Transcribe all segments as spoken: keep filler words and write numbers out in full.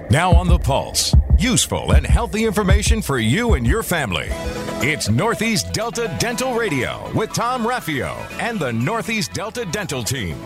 Now on the Pulse, useful and healthy information for you and your family. It's Northeast Delta Dental Radio with Tom Raffio and the Northeast Delta Dental Team.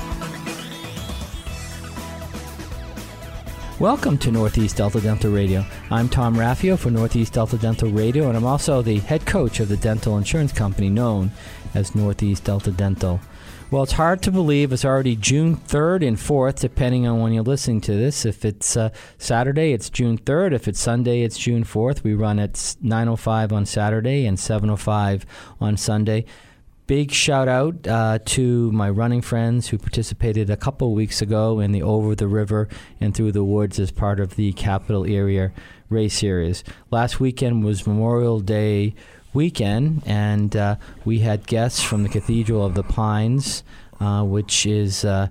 Welcome to Northeast Delta Dental Radio. I'm Tom Raffio for Northeast Delta Dental Radio, and I'm also the head coach of the dental insurance company known as Northeast Delta Dental. Well, it's hard to believe it's already June third and fourth, depending on when you're listening to this. If it's uh, Saturday, it's June third. If it's Sunday, it's June fourth. We run at nine oh five on Saturday and seven oh five on Sunday. Big shout out uh, to my running friends who participated a couple of weeks ago in the Over the River and Through the Woods as part of the Capital Area Race Series. Last weekend was Memorial Day weekend, and uh, we had guests from the Cathedral of the Pines, uh, which is uh,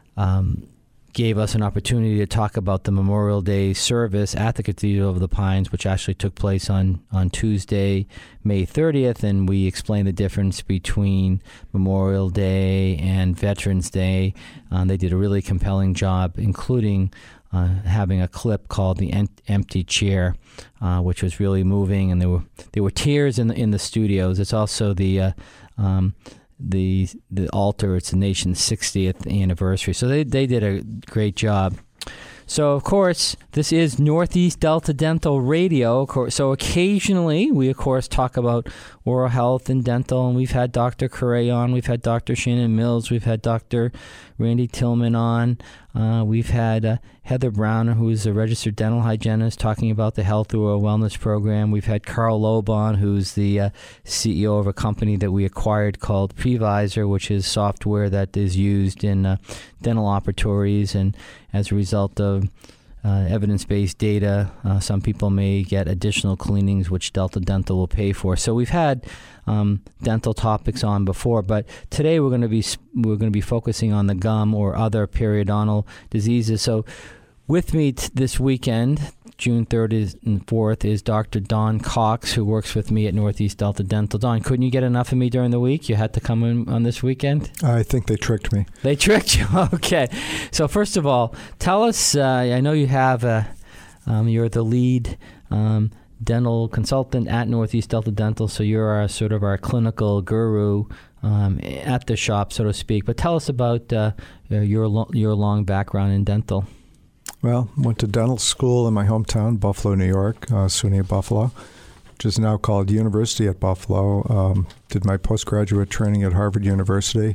um, gave us an opportunity to talk about the Memorial Day service at the Cathedral of the Pines, which actually took place on, on Tuesday, May thirtieth, and we explained the difference between Memorial Day and Veterans Day. Um, they did a really compelling job, including Uh, having a clip called "The em- Empty Chair," uh, which was really moving, and there were there were tears in the in the studios. It's also the uh, um, the the altar. It's the nation's sixtieth anniversary, so they they did a great job. So, of course, this is Northeast Delta Dental Radio. So occasionally we, of course, talk about oral health and dental, and we've had Doctor Correa on, we've had Doctor Shannon Mills, we've had Doctor Randy Tillman on, uh, we've had uh, Heather Brown, who's a registered dental hygienist, talking about the Health Through a Wellness program. We've had Carl Loeb on, who's the uh, C E O of a company that we acquired called Previsor, which is software that is used in uh, dental operatories, and as a result of uh, evidence-based data, uh, some people may get additional cleanings, which Delta Dental will pay for. So we've had um, dental topics on before, but today we're going to be we're going to be focusing on the gum or other periodontal diseases. So with me t- this weekend, June third and fourth, is Doctor Don Cox, who works with me at Northeast Delta Dental. Don, couldn't you get enough of me during the week? You had to come in on this weekend? I think they tricked me. They tricked you? Okay. So first of all, tell us, uh, I know you have, a, um, you're the lead um, dental consultant at Northeast Delta Dental, so you're our, sort of our clinical guru um, at the shop, so to speak. But tell us about uh, your, lo- your long background in dental. Well, went to dental school in my hometown, Buffalo, New York, uh, SUNY Buffalo, which is now called University at Buffalo. Um, did my postgraduate training at Harvard University.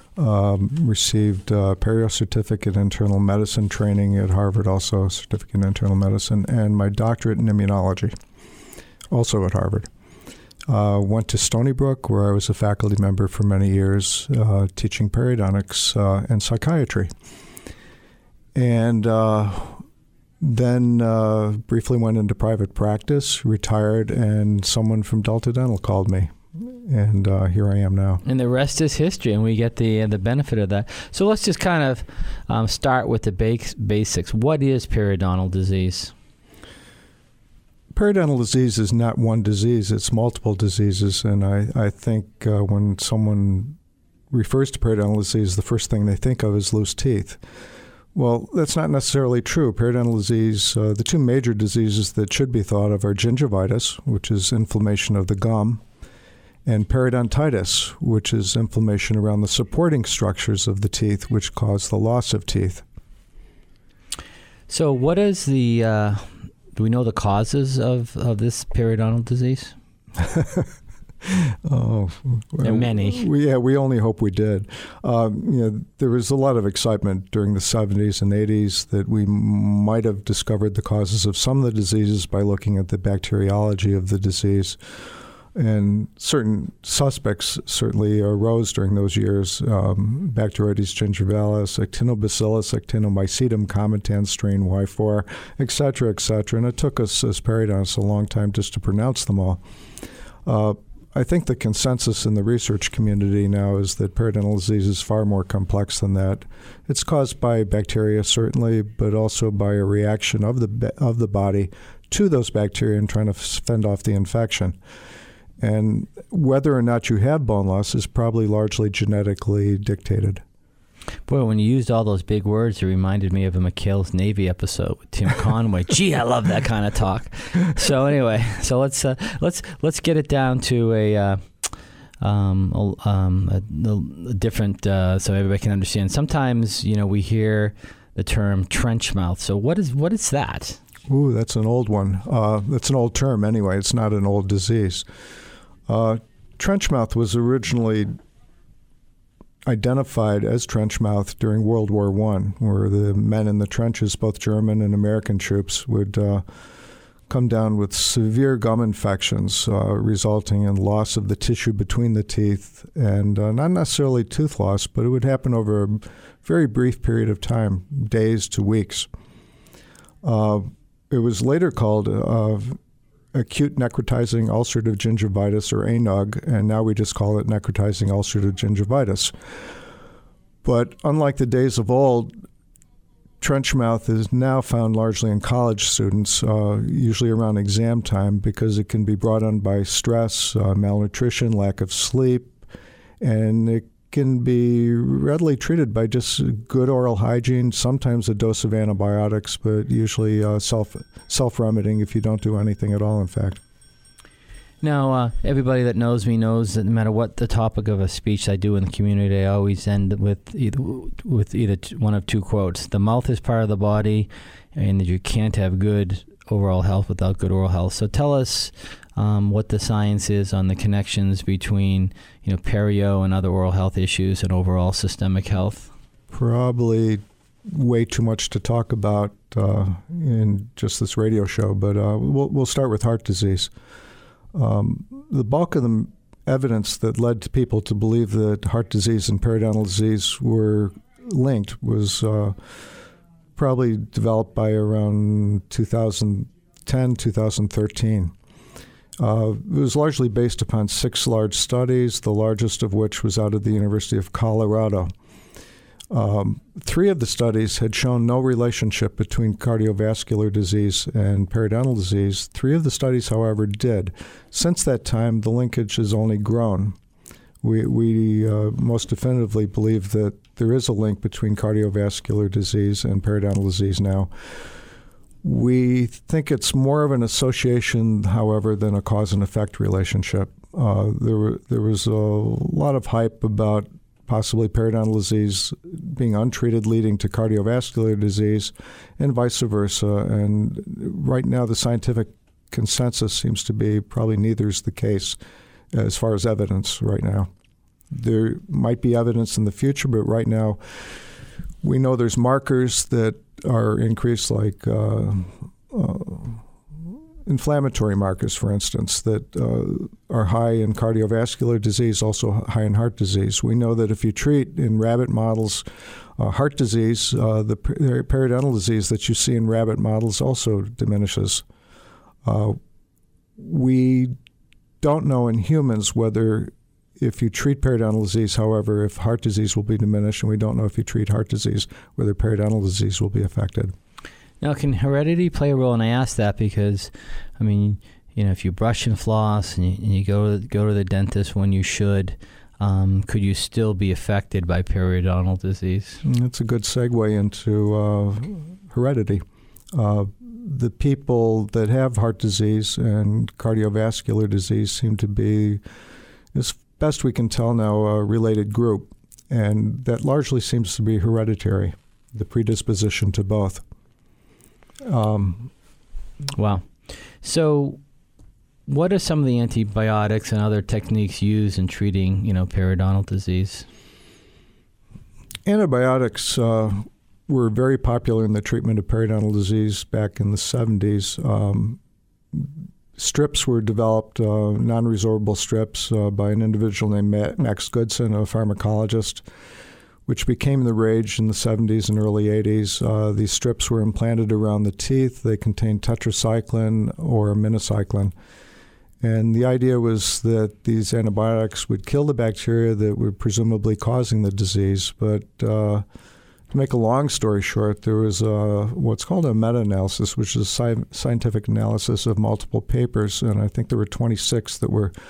Um, received a perio certificate in internal medicine training at Harvard, also a certificate in internal medicine, and my doctorate in immunology, also at Harvard. Uh, went to Stony Brook, where I was a faculty member for many years, uh, teaching periodontics uh, and psychiatry. And uh, then uh, briefly went into private practice, retired, and someone from Delta Dental called me. And uh, here I am now. And the rest is history, and we get the uh, the benefit of that. So let's just kind of um, start with the base, basics. What is periodontal disease? Periodontal disease is not one disease. It's multiple diseases. And I, I think uh, when someone refers to periodontal disease, the first thing they think of is loose teeth. Well, that's not necessarily true. Periodontal disease, uh, the two major diseases that should be thought of are gingivitis, which is inflammation of the gum, and periodontitis, which is inflammation around the supporting structures of the teeth, which cause the loss of teeth. So what is the, uh, do we know the causes of, of this periodontal disease? Oh, well, there are many. We, yeah, we only hope we did. Um, you know, there was a lot of excitement during the seventies and eighties that we might have discovered the causes of some of the diseases by looking at the bacteriology of the disease. And certain suspects certainly arose during those years. Um, Bacteroides gingivalis, Actinobacillus, Actinomycetum, Comitan strain Y four, et cetera, et cetera. And it took us as periodontists a long time just to pronounce them all. Uh, I think the consensus in the research community now is that periodontal disease is far more complex than that. It's caused by bacteria, certainly, but also by a reaction of the of the body to those bacteria and trying to fend off the infection. And whether or not you have bone loss is probably largely genetically dictated. Boy, when you used all those big words, it reminded me of a McHale's Navy episode with Tim Conway. Gee, I love that kind of talk. So anyway, so let's uh, let's let's get it down to a uh, um, a, um, a, a different uh, so everybody can understand. Sometimes, you know, we hear the term trench mouth. So what is what is that? Ooh, that's an old one. Uh, that's an old term anyway. It's not an old disease. Uh, trench mouth was originally identified as trench mouth during World War One, where the men in the trenches, both German and American troops, would uh, come down with severe gum infections, uh, resulting in loss of the tissue between the teeth, and uh, not necessarily tooth loss, but it would happen over a very brief period of time, days to weeks. Uh, it was later called uh, acute necrotizing ulcerative gingivitis, or A N U G, and now we just call it necrotizing ulcerative gingivitis. But unlike the days of old, trench mouth is now found largely in college students, uh, usually around exam time, because it can be brought on by stress, uh, malnutrition, lack of sleep, and it can be readily treated by just good oral hygiene, sometimes a dose of antibiotics, but usually uh, self, self-remedying if you don't do anything at all, in fact. Now, uh, everybody that knows me knows that no matter what the topic of a speech I do in the community, I always end with either, with either one of two quotes. The mouth is part of the body, and that you can't have good overall health without good oral health. So tell us um, what the science is on the connections between, you know, perio and other oral health issues and overall systemic health. Probably way too much to talk about uh, in just this radio show, but uh, we'll, we'll start with heart disease. Um, the bulk of the evidence that led to people to believe that heart disease and periodontal disease were linked was uh, probably developed by around two thousand ten, two thousand thirteen. Uh, it was largely based upon six large studies, the largest of which was out of the University of Colorado. Um, three of the studies had shown no relationship between cardiovascular disease and periodontal disease. Three of the studies, however, did. Since that time, the linkage has only grown. We, we uh, most definitively believe that there is a link between cardiovascular disease and periodontal disease now. We think it's more of an association, however, than a cause and effect relationship. Uh, there, were, there was a lot of hype about possibly periodontal disease being untreated leading to cardiovascular disease, and vice versa. And right now the scientific consensus seems to be probably neither is the case as far as evidence right now. There might be evidence in the future, but right now we know there's markers that are increased, like uh, uh, inflammatory markers, for instance, that uh, are high in cardiovascular disease, also high in heart disease. We know that if you treat in rabbit models uh, heart disease, uh, the per- periodontal disease that you see in rabbit models also diminishes. Uh, we don't know in humans whether if you treat periodontal disease, however, if heart disease will be diminished, and we don't know if you treat heart disease, whether periodontal disease will be affected. Now, can heredity play a role? And I ask that because, I mean, you know, if you brush and floss and you, and you go to, go to the dentist when you should, um, could you still be affected by periodontal disease? That's a good segue into uh, heredity. Uh, the people that have heart disease and cardiovascular disease seem to be, as best we can tell now, a related group. And that largely seems to be hereditary, the predisposition to both. Um, wow. So what are some of the antibiotics and other techniques used in treating, you know, periodontal disease? Antibiotics uh, were very popular in the treatment of periodontal disease back in the seventies. Um, strips were developed, uh, non-resorbable strips, uh, by an individual named Max Goodson, a pharmacologist, which became the rage in the seventies and early eighties. Uh, these strips were implanted around the teeth. They contained tetracycline or minocycline. And the idea was that these antibiotics would kill the bacteria that were presumably causing the disease. But uh, to make a long story short, there was a, what's called a meta-analysis, which is a sci- scientific analysis of multiple papers, and I think there were twenty-six that were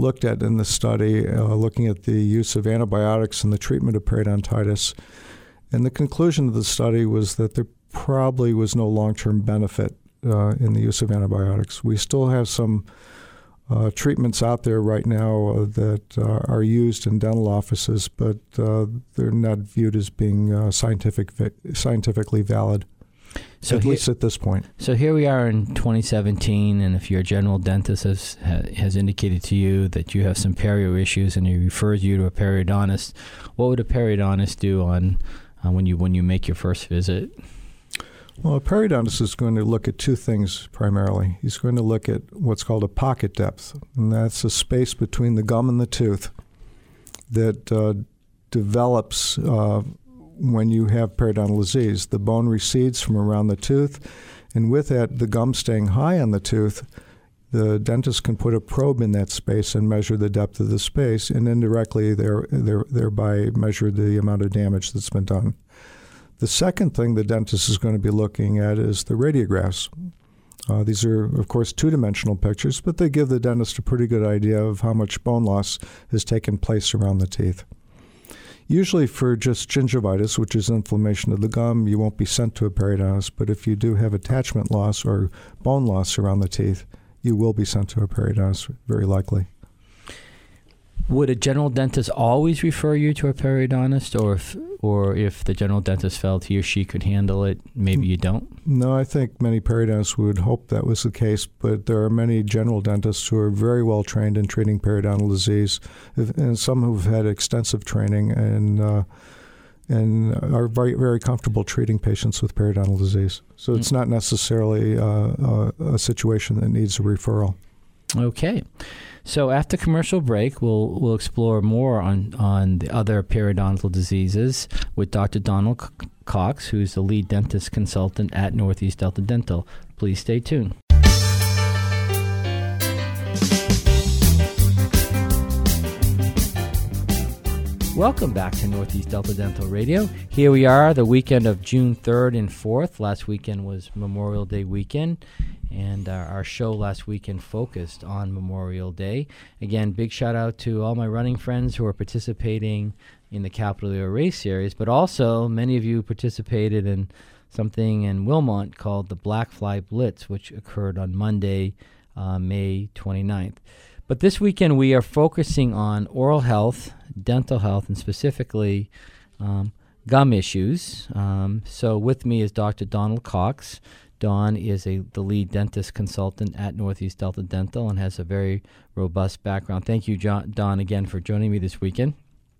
looked at in the study, uh, looking at the use of antibiotics in the treatment of periodontitis. And the conclusion of the study was that there probably was no long-term benefit uh, in the use of antibiotics. We still have some uh, treatments out there right now uh, that uh, are used in dental offices, but uh, they're not viewed as being uh, scientific, scientifically valid. So at here, least at this point. So here we are in twenty seventeen, and if your general dentist has has indicated to you that you have some perio issues and he refers you to a periodontist, what would a periodontist do on uh, when you when you make your first visit? Well, a periodontist is going to look at two things primarily. He's going to look at what's called a pocket depth, and that's a space between the gum and the tooth that uh, develops uh, when you have periodontal disease. The bone recedes from around the tooth, and with that, the gum staying high on the tooth, the dentist can put a probe in that space and measure the depth of the space, and indirectly there, there, thereby measure the amount of damage that's been done. The second thing the dentist is going to be looking at is the radiographs. Uh, these are, of course, two-dimensional pictures, but they give the dentist a pretty good idea of how much bone loss has taken place around the teeth. Usually for just gingivitis, which is inflammation of the gum, you won't be sent to a periodontist, but if you do have attachment loss or bone loss around the teeth, you will be sent to a periodontist, very likely. Would a general dentist always refer you to a periodontist, or if, or if the general dentist felt he or she could handle it, maybe you don't? No, I think many periodontists would hope that was the case, but there are many general dentists who are very well trained in treating periodontal disease, and some who've had extensive training and uh, and are very, very comfortable treating patients with periodontal disease. So it's not necessarily uh, a, a situation that needs a referral. Okay. So after commercial break, we'll we'll explore more on, on the other periodontal diseases with Doctor Donald C- Cox, who's the lead dentist consultant at Northeast Delta Dental. Please stay tuned. Welcome back to Northeast Delta Dental Radio. Here we are, the weekend of June third and fourth. Last weekend was Memorial Day weekend, and uh, our show last weekend focused on Memorial Day. Again, big shout out to all my running friends who are participating in the Capital Year Race Series, but also many of you participated in something in Wilmot called the Black Fly Blitz, which occurred on Monday, uh, May twenty-ninth. But this weekend we are focusing on oral health, dental health, and specifically um, gum issues. Um, so with me is Doctor Donald Cox. Don is a the lead dentist consultant at Northeast Delta Dental and has a very robust background. Thank you, John, Don, again for joining me this weekend.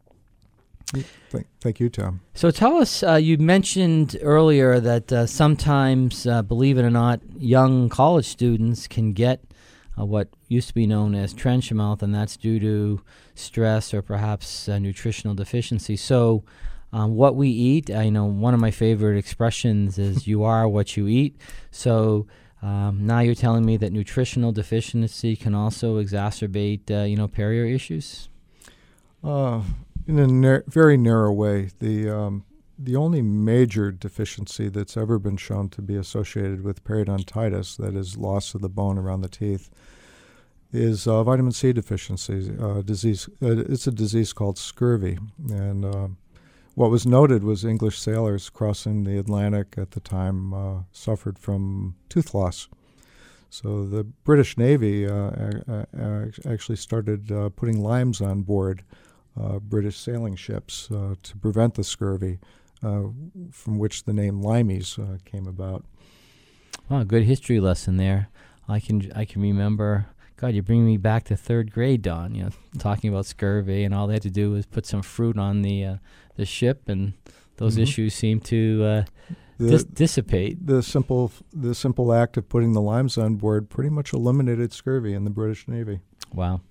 Thank, thank you, Tom. So tell us, uh, you mentioned earlier that uh, sometimes, uh, believe it or not, young college students can get uh, what used to be known as trench mouth, and that's due to stress or perhaps uh, nutritional deficiency. So um, what we eat, I know one of my favorite expressions is you are what you eat. So um, now you're telling me that nutritional deficiency can also exacerbate, uh, you know, perio issues? Uh, in a nar- very narrow way. The um, the only major deficiency that's ever been shown to be associated with periodontitis, that is loss of the bone around the teeth, is uh, vitamin C deficiency. Uh, disease. Uh, it's a disease called scurvy, and uh, what was noted was English sailors crossing the Atlantic at the time uh, suffered from tooth loss. So the British Navy uh, a- a- actually started uh, putting limes on board uh, British sailing ships uh, to prevent the scurvy, uh, from which the name limeys uh, came about. Wow, good history lesson there. I can I can remember. God, you bring me back to third grade, Don. You know, talking about scurvy, and all they had to do was put some fruit on the uh, the ship, and those mm-hmm. issues seem to uh, the, dis- dissipate. The simple the simple act of putting the limes on board pretty much eliminated scurvy in the British Navy. Wow.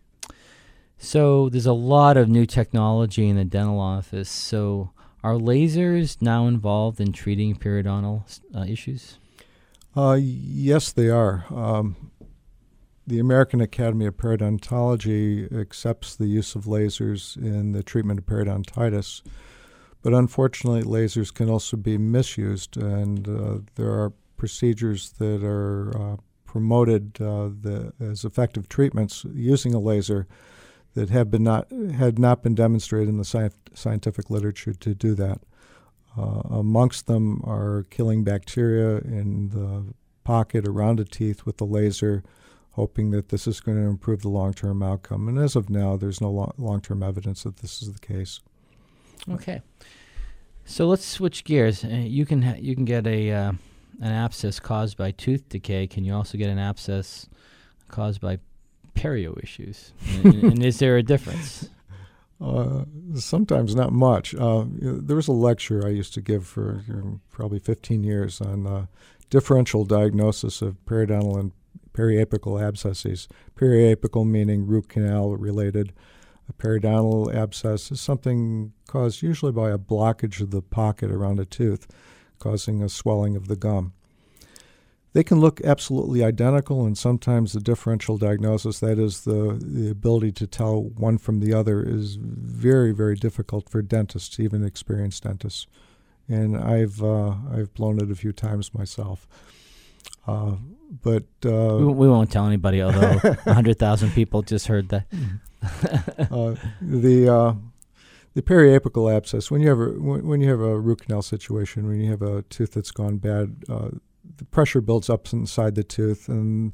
So there's a lot of new technology in the dental office. So are lasers now involved in treating periodontal uh, issues? Uh, yes, they are. Um, the American Academy of Periodontology accepts the use of lasers in the treatment of periodontitis, but unfortunately lasers can also be misused, and uh, there are procedures that are uh, promoted uh, the, as effective treatments using a laser that have been not had not been demonstrated in the sci- scientific literature to do that. Uh, amongst them are killing bacteria in the pocket around the teeth with the laser, hoping that this is going to improve the long-term outcome. And as of now, there's no lo- long-term evidence that this is the case. Okay, so let's switch gears. Uh, you can ha- you can get a uh, an abscess caused by tooth decay. Can you also get an abscess caused by perio issues? and, and is there a difference? Uh, sometimes not much. Uh, there was a lecture I used to give for you know, probably fifteen years on uh, differential diagnosis of periodontal and periapical abscesses. Periapical meaning root canal related. A periodontal abscess is something caused usually by a blockage of the pocket around a tooth, causing a swelling of the gum. They can look absolutely identical, and sometimes the differential diagnosis, that is the, the ability to tell one from the other, is very, very difficult for dentists, even experienced dentists. And I've uh, I've blown it a few times myself. Uh, but uh, we, we won't tell anybody, although one hundred thousand people just heard that. uh, the uh, the periapical abscess, when you have a when, when you have a root canal situation, when you have a tooth that's gone bad, uh, the pressure builds up inside the tooth, and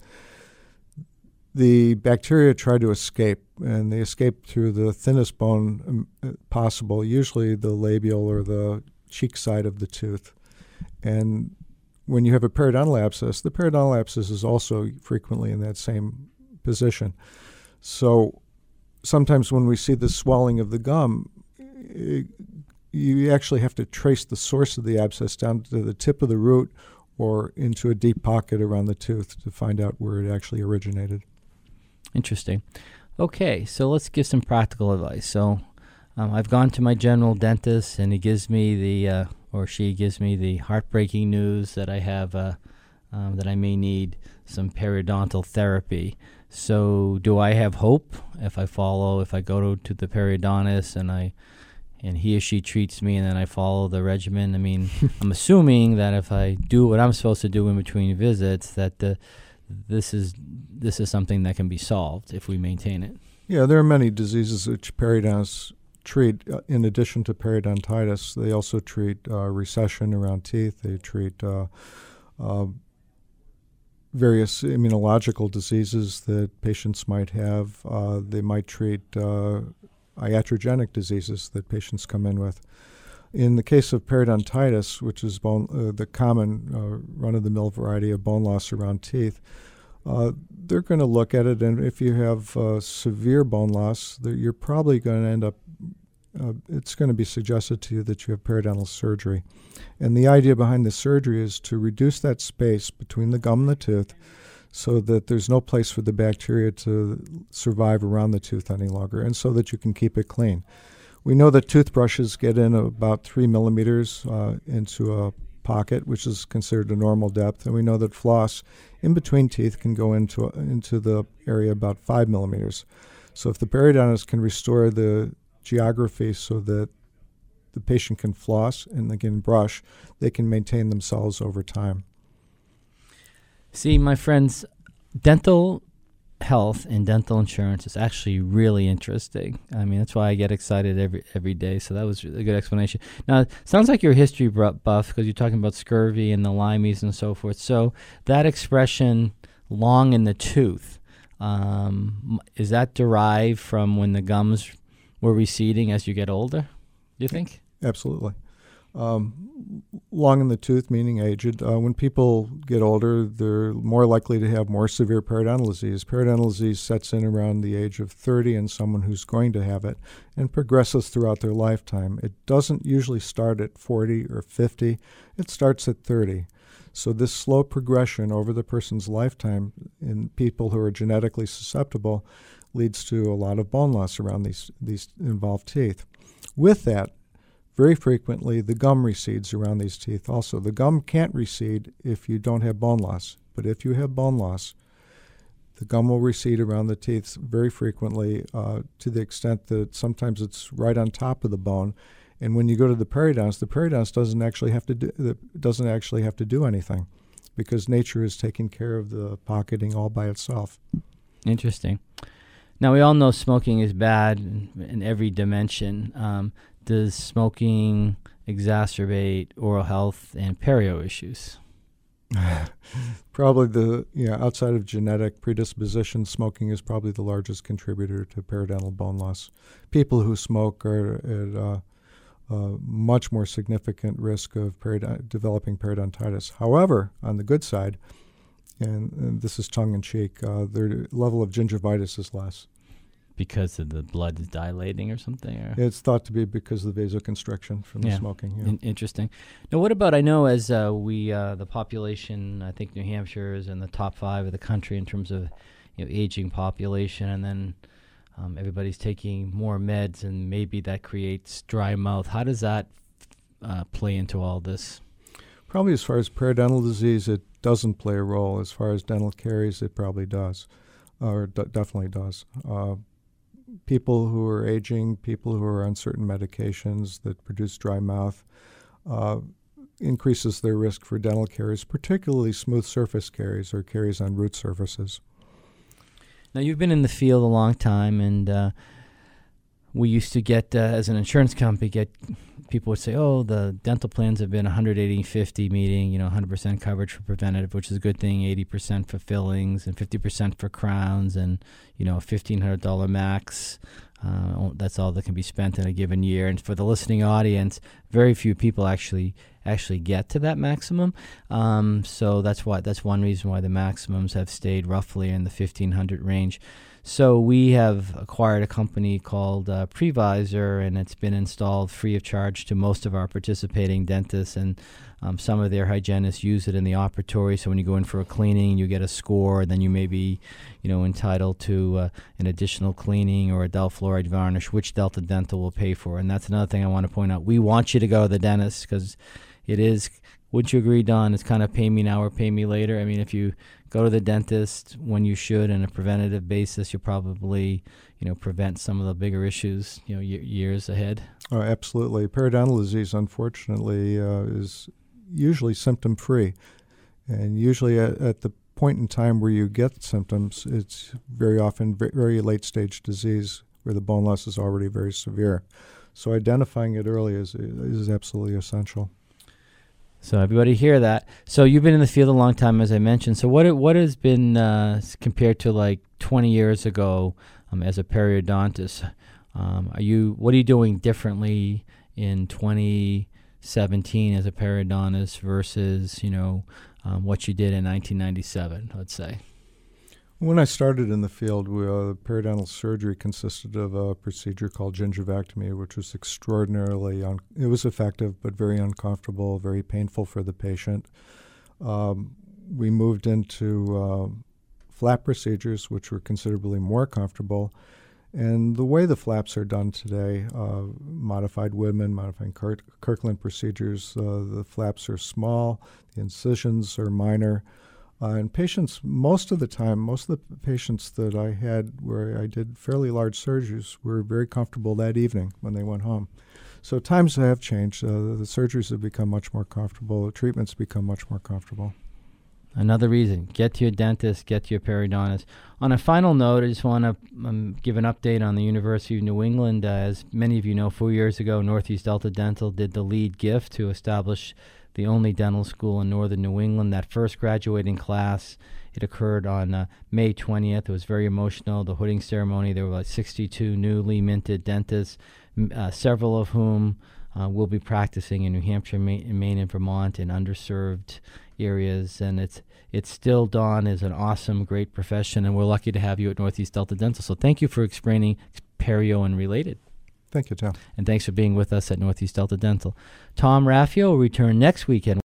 the bacteria try to escape, and they escape through the thinnest bone um, possible, usually the labial or the cheek side of the tooth. And when you have a periodontal abscess, the periodontal abscess is also frequently in that same position. So sometimes when we see the swelling of the gum, it, you actually have to trace the source of the abscess down to the tip of the root or into a deep pocket around the tooth to find out where it actually originated. Interesting. Okay, so let's give some practical advice. So um, I've gone to my general dentist, and he gives me the, uh, or she gives me the heartbreaking news that I have, uh, um, that I may need some periodontal therapy. So do I have hope if I follow, if I go to, to the periodontist and I, and he or she treats me and then I follow the regimen? I mean, I'm assuming that if I do what I'm supposed to do in between visits, that the, this is this is something that can be solved if we maintain it. Yeah, there are many diseases which periodontists treat. Uh, in addition to periodontitis, they also treat uh, recession around teeth. They treat uh, uh, various immunological diseases that patients might have. Uh, they might treat uh, iatrogenic diseases that patients come in with. In the case of periodontitis, which is bone, uh, the common uh, run-of-the-mill variety of bone loss around teeth, uh, they're going to look at it, and if you have uh, severe bone loss, you're probably going to end up, uh, it's going to be suggested to you that you have periodontal surgery. And the idea behind the surgery is to reduce that space between the gum and the tooth so that there's no place for the bacteria to survive around the tooth any longer, and so that you can keep it clean. We know that toothbrushes get in about three millimeters uh, into a pocket, which is considered a normal depth, and we know that floss in between teeth can go into into the area about five millimeters. So if the periodontist can restore the geography so that the patient can floss and again brush, they can maintain themselves over time. See, my friends, dental health and dental insurance is actually really interesting. I mean, that's why I get excited every every day. So that was a good explanation. Now, it sounds like you're a history buff because you're talking about scurvy and the limeys and so forth. So that expression, long in the tooth, um, is that derived from when the gums were receding as you get older, do you think? Absolutely. Um, long in the tooth, meaning aged. Uh, when people get older, they're more likely to have more severe periodontal disease. Periodontal disease sets in around the age of thirty in someone who's going to have it and progresses throughout their lifetime. It doesn't usually start at forty or fifty. It starts at thirty. So this slow progression over the person's lifetime in people who are genetically susceptible leads to a lot of bone loss around these, these involved teeth. With that, very frequently, the gum recedes around these teeth also. The gum can't recede if you don't have bone loss, but if you have bone loss, the gum will recede around the teeth very frequently uh, to the extent that sometimes it's right on top of the bone. And when you go to the periodontist, the periodontist doesn't actually have to do, doesn't actually have to do anything because nature is taking care of the pocketing all by itself. Interesting. Now, we all know smoking is bad in, in every dimension. Um, does smoking exacerbate oral health and perio issues? Probably the, yeah, outside of genetic predisposition, smoking is probably the largest contributor to periodontal bone loss. People who smoke are at uh, uh, much more significant risk of period- developing periodontitis. However, on the good side, and, and this is tongue-in-cheek, uh, their level of gingivitis is less. Because of the blood is dilating or something? Or? It's thought to be because of the vasoconstriction from yeah. the smoking. Yeah. In- interesting. Now, what about, I know as uh, we, uh, the population, I think New Hampshire is in the top five of the country in terms of you know, aging population, and then um, everybody's taking more meds, and maybe that creates dry mouth. How does that uh, play into all this? Probably as far as periodontal disease, it doesn't play a role. As far as dental caries, it probably does, or d- definitely does. Uh, People who are aging, people who are on certain medications that produce dry mouth, uh, increases their risk for dental caries, particularly smooth surface caries or caries on root surfaces. Now, you've been in the field a long time, and uh, we used to get, uh, as an insurance company, get people would say, oh, the dental plans have been one hundred eighty fifty, meaning, you know, one hundred percent coverage for preventative, which is a good thing, eighty percent for fillings and fifty percent for crowns, and, you know, fifteen hundred dollars max. Uh, that's all that can be spent in a given year. And for the listening audience, very few people actually actually get to that maximum. Um, so that's why that's one reason why the maximums have stayed roughly in the fifteen hundred range. So we have acquired a company called uh, Previsor, and it's been installed free of charge to most of our participating dentists, and um, some of their hygienists use it in the operatory. So when you go in for a cleaning, you get a score, then you may be, you know, entitled to uh, an additional cleaning or a Delfluoride varnish, which Delta Dental will pay for. And that's another thing I want to point out. We want you to go to the dentist because it is, wouldn't you agree, Don? It's kind of pay me now or pay me later. I mean, if you go to the dentist when you should on a preventative basis, you'll probably, you know, prevent some of the bigger issues, you know, y- years ahead. Oh, absolutely. Periodontal disease, unfortunately, uh, is usually symptom-free. And usually at, at the point in time where you get symptoms, it's very often very, very late-stage disease where the bone loss is already very severe. So identifying it early is is absolutely essential. So everybody hear that. So you've been in the field a long time, as I mentioned. So what what has been uh, compared to like twenty years ago um, as a periodontist? Um, are you what are you doing differently in twenty seventeen as a periodontist versus you know um, what you did in nineteen ninety-seven? Let's say. When I started in the field, we, uh, periodontal surgery consisted of a procedure called gingivectomy, which was extraordinarily, un- it was effective, but very uncomfortable, very painful for the patient. Um, we moved into uh, flap procedures, which were considerably more comfortable. And the way the flaps are done today, uh, modified Whitman, modified Kirk- Kirkland procedures, uh, the flaps are small, the incisions are minor. Uh, and patients, most of the time, most of the patients that I had where I did fairly large surgeries were very comfortable that evening when they went home. So times have changed. Uh, the surgeries have become much more comfortable. The treatments become much more comfortable. Another reason, get to your dentist, get to your periodontist. On a final note, I just want to um, give an update on the University of New England. Uh, as many of you know, four years ago, Northeast Delta Dental did the lead gift to establish the only dental school in northern New England. That first graduating class, it occurred on uh, May twentieth. It was very emotional. The hooding ceremony, there were like sixty-two newly minted dentists, m- uh, several of whom uh, will be practicing in New Hampshire, Maine, Maine, and Vermont in underserved areas. And it's it's still, Don, is an awesome, great profession, and we're lucky to have you at Northeast Delta Dental. So thank you for explaining perio and related. Thank you, Tom. And thanks for being with us at Northeast Delta Dental. Tom Raffio will return next weekend.